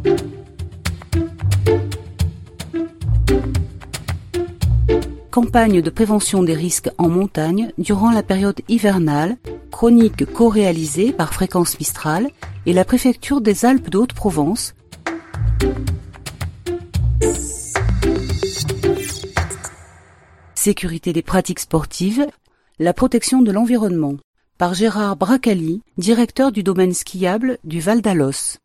Campagne de prévention des risques en montagne durant la période hivernale, chronique co-réalisée par Fréquence Mistral et la préfecture des Alpes de Haute-Provence. Sécurité des pratiques sportives, la protection de l'environnement, par Gérard Bracali, directeur du domaine skiable du Val d'Alos.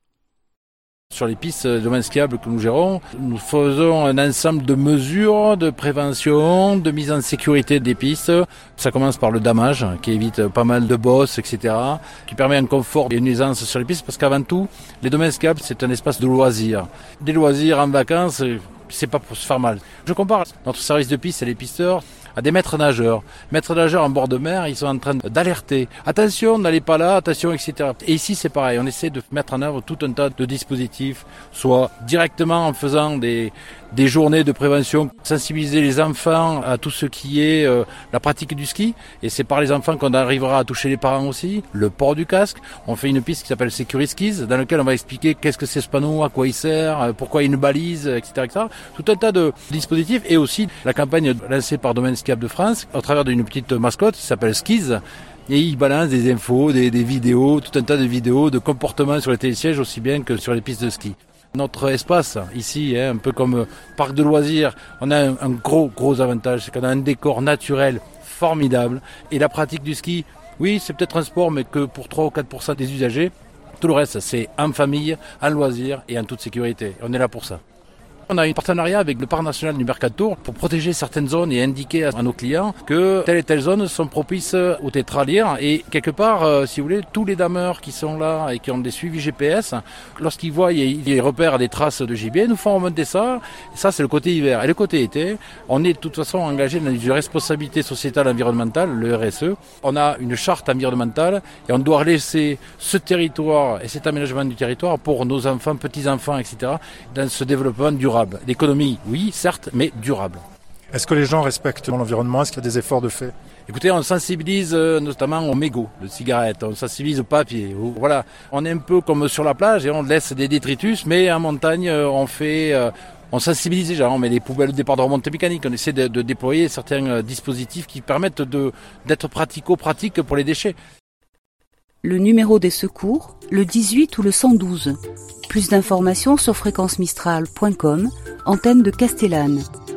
Sur les pistes de domaine skiable que nous gérons, nous faisons un ensemble de mesures de prévention, de mise en sécurité des pistes. Ça commence par le damage, qui évite pas mal de bosses, etc., qui permet un confort et une aisance sur les pistes, parce qu'avant tout, les domaines skiables, c'est un espace de loisirs. Des loisirs en vacances, c'est pas pour se faire mal. Je compare notre service de piste et les pisteurs à des maîtres nageurs. Maîtres nageurs en bord de mer, ils sont en train d'alerter. Attention, n'allez pas là, attention, etc. Et ici, c'est pareil. On essaie de mettre en œuvre tout un tas de dispositifs, soit directement en faisant des journées de prévention, sensibiliser les enfants à tout ce qui est la pratique du ski. Et c'est par les enfants qu'on arrivera à toucher les parents aussi. Le port du casque. On fait une piste qui s'appelle Securiskis, dans laquelle on va expliquer qu'est-ce que c'est ce panneau, à quoi il sert, pourquoi il y a une balise, etc., etc. Tout un tas de dispositifs. Et aussi la campagne lancée par Domaine Skiable de France, à travers d'une petite mascotte qui s'appelle Skis. Et il balance des infos, des vidéos, tout un tas de vidéos, de comportements sur les télésièges aussi bien que sur les pistes de ski. Notre espace, ici, un peu comme parc de loisirs, on a un gros avantage, c'est qu'on a un décor naturel formidable. Et la pratique du ski, oui, c'est peut-être un sport, mais que pour 3 ou 4% des usagers. Tout le reste, c'est en famille, en loisir et en toute sécurité. On est là pour ça. On a un partenariat avec le Parc national du Mercantour pour protéger certaines zones et indiquer à nos clients que telle et telle zone sont propices au tétralyre. Et quelque part, si vous voulez, tous les dameurs qui sont là et qui ont des suivis GPS, lorsqu'ils voient, ils repèrent des traces de gibier, nous font remonter ça. Et ça, c'est le côté hiver. Et le côté été, on est de toute façon engagé dans une responsabilité sociétale environnementale, le RSE. On a une charte environnementale et on doit laisser ce territoire et cet aménagement du territoire pour nos enfants, petits-enfants, etc., dans ce développement durable. L'économie, oui, certes, mais durable. Est-ce que les gens respectent l'environnement ? Est-ce qu'il y a des efforts de fait ? Écoutez, on sensibilise notamment aux mégots de cigarettes, on sensibilise au papier. Voilà, on est un peu comme sur la plage et on laisse des détritus, mais en montagne, on sensibilise les gens, on met les poubelles au départ de remontée mécanique, on essaie de déployer certains dispositifs qui permettent d'être pratico-pratiques pour les déchets. Le numéro des secours, le 18 ou le 112. Plus d'informations sur fréquencemistral.com, antenne de Castellane.